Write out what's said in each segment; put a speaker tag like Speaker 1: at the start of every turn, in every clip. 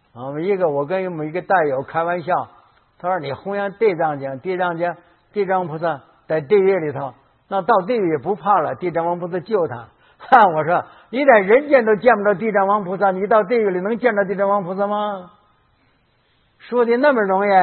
Speaker 1: 我跟我们一个带友开玩笑，他说你弘扬地藏经，地藏菩萨在地狱里头，那到地狱也不怕了，地藏王菩萨救他。我说你在人间都见不到地藏王菩萨，你到地狱里能见到地藏王菩萨吗？说的那么容易，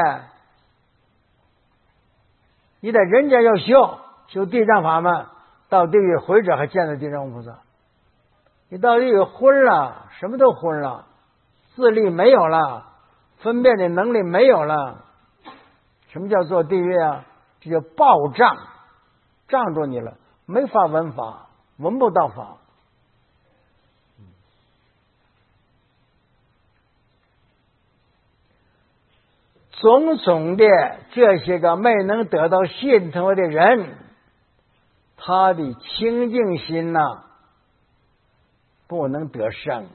Speaker 1: 你在人间要修地藏法门，到地狱回者还见到地藏王菩萨。你到地狱昏了，什么都昏了，自力没有了，分辨的能力没有了。什么叫做地狱啊？这叫暴障，障住你了，没法闻法，闻不到法。种种的这些个没能得到信头的人，他的清净心不能得生，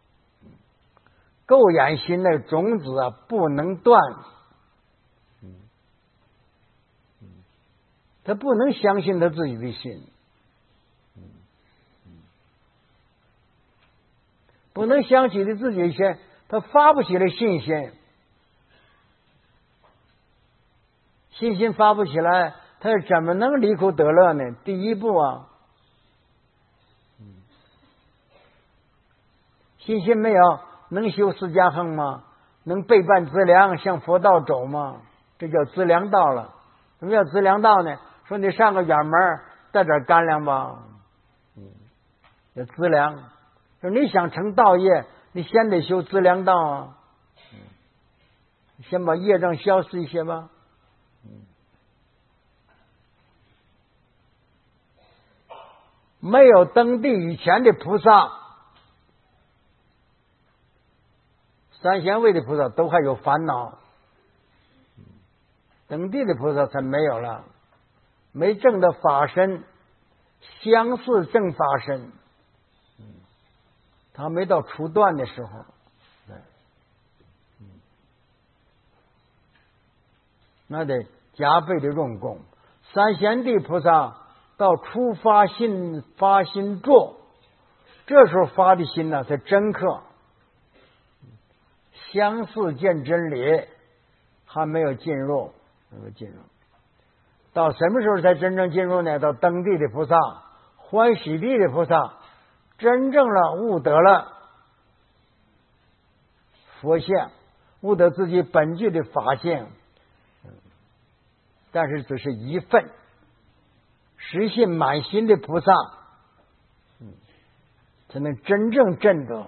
Speaker 1: 垢染心的种子不能断，他不能相信他自己的心，不能相信他自己的心，他发不起来信心。信心发不起来，他是怎么能离苦得乐呢？第一步信心没有，能修四加行吗？能备办资粮向佛道走吗？这叫资粮道了。什么叫资粮道呢？说你上个远门带点干粮吧，叫资粮。说你想成道业，你先得修资粮道先把业障消失一些吧。没有登地以前的菩萨，三贤位的菩萨都还有烦恼，登地的菩萨才没有了，没证的法身，相似证法身，他没到初断的时候。那得加倍的用功。三贤地菩萨到初发心作，这时候发的心才真刻，相似见真理，还没有进入，到什么时候才真正进入呢？到登地的菩萨、欢喜地的菩萨，真正了悟得了佛性，悟得自己本具的法性，但是只是一份。实信满心的菩萨，才能真正证得。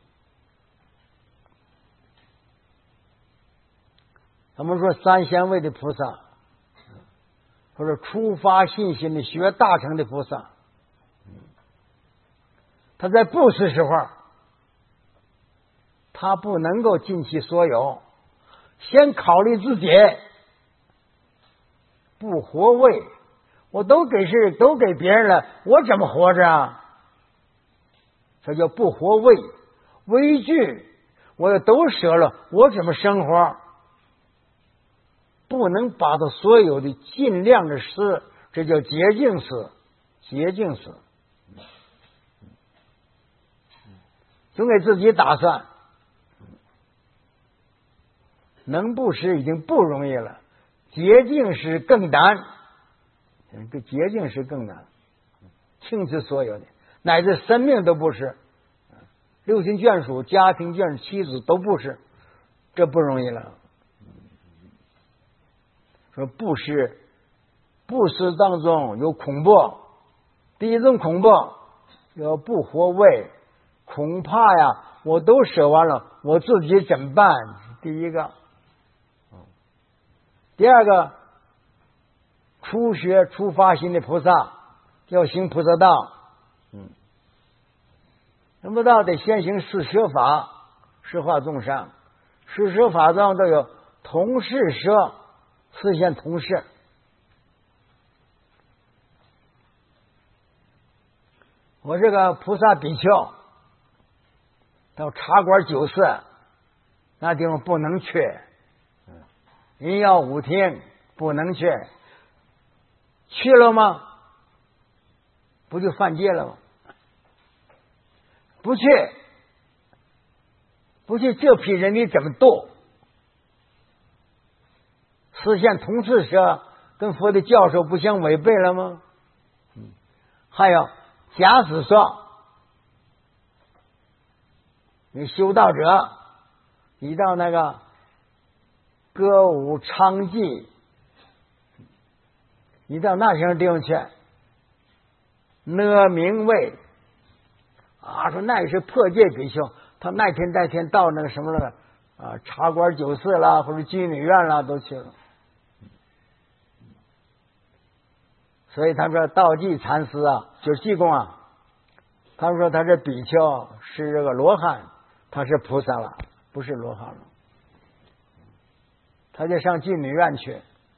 Speaker 1: 他们说三贤位的菩萨，或者初发信心的学大乘的菩萨，他在布施时候，他不能够尽其所有，先考虑自己，不活位。我都给别人了，我怎么活着啊？这叫不活畏，畏惧，我要都舍了，我怎么生活？不能把他所有的尽量的施，这叫洁净施，总给自己打算，能布施已经不容易了，洁净施更难。这洁净是更难，倾其所有的，乃至生命都不是，六亲眷属、家庭眷属、妻子都不是，这不容易了。说布施当中有恐怖，第一种恐怖要不活位，恐怕我都舍完了，我自己怎么办？第一个，第二个。初学初发心的菩萨要行菩萨道，什么道得先行四摄法，摄化众生。四摄法中都有同事摄，四现同事。我这个菩萨比丘到茶馆酒肆，那地方不能去，人要舞厅不能去。去了吗？不就犯戒了吗？不去， 不去这批人你怎么度？实现同事舍跟佛的教授不相违背了吗？还有假使说你修道者，你到那个歌舞娼妓，你到那些地方去，呢名位啊，说那也是破戒比丘，他那天到那个什么了啊，茶馆酒肆啦，或者妓女院啦，都去了。所以他说道济禅师啊，就是济公啊，他们说他这比丘是这个罗汉，他是菩萨了，不是罗汉了，他就上妓女院去。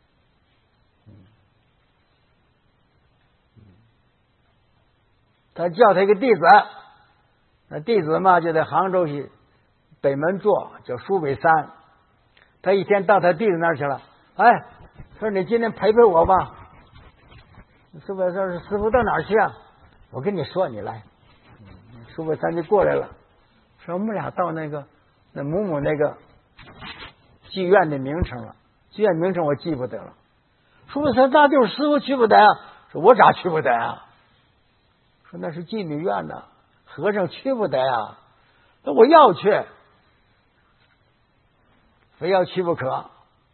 Speaker 1: 他叫他一个弟子，那弟子嘛就在杭州西北门住，叫舒北山。他一天到他弟子那儿去了，哎，说你今天陪陪我吧。舒北山说师傅到哪儿去啊？我跟你说，你来。舒北山就过来了，说我们俩到那某某那个妓院的名称了，妓院名称我记不得了。舒北山那就是师傅去不得啊，说我咋去不得啊？说那是妓女院呢，和尚去不得呀。那我要去，非要去不可。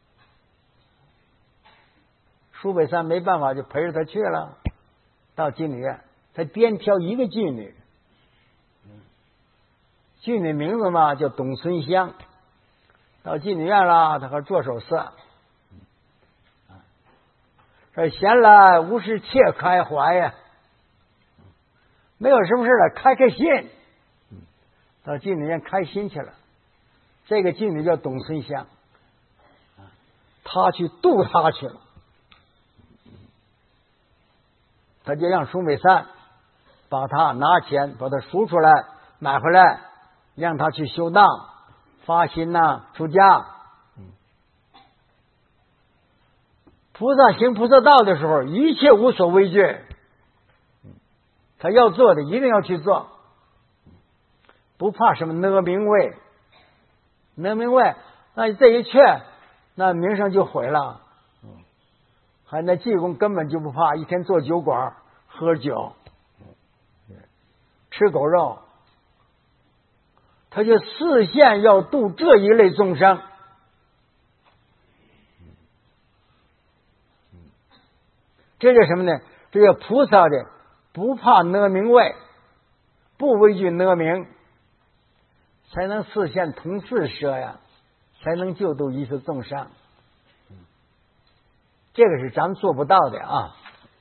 Speaker 1: 舒北山没办法，就陪着他去了。到妓女院，他单挑一个妓女，妓女名字嘛叫董孙香。到妓女院了，他还做手色，说闲来无事切开怀呀，没有什么事了，开心。到妓女院开心去了。这个妓女叫董孙香，他去度他去了。他就让舒北山把他拿钱把他赎出来买回来，让他去修道发心呐，出家。菩萨行菩萨道的时候，一切无所畏惧，他要做的一定要去做，不怕什么呢名位。呢名位那这一去，那名声就毁了。还那济公根本就不怕，一天做酒馆喝酒吃狗肉，他就示现要度这一类众生。这叫什么呢？这叫菩萨的不怕呢名位，不畏惧呢名，才能示现同事舍呀，才能救度一切众生。这个是咱们做不到的啊！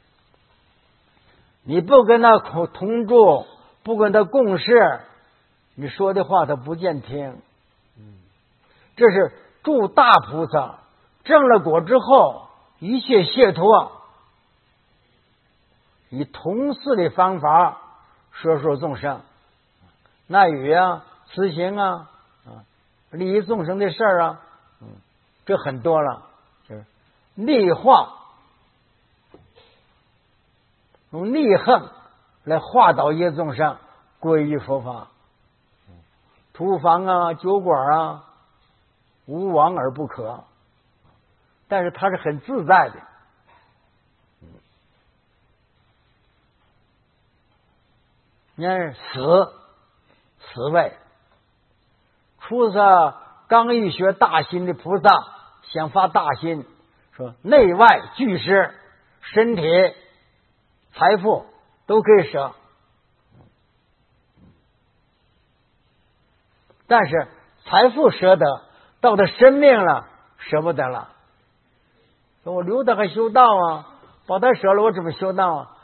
Speaker 1: 你不跟他同住，不跟他共事，你说的话他不见听。这是助大菩萨证了果之后，一切解脱，以同事的方法说众生，那语啊、实行啊、利益众生的事儿啊，这很多了，就是逆化，用逆恨来化导一些众生归于佛法。屠房啊、酒馆啊，无往而不可，但是他是很自在的。你看死位，菩萨刚一学大心的菩萨，想发大心，说内外俱施，身体、财富都可以舍，但是财富舍得，到他生命了舍不得了。说我留他还修道啊，把他舍了我怎么修道啊？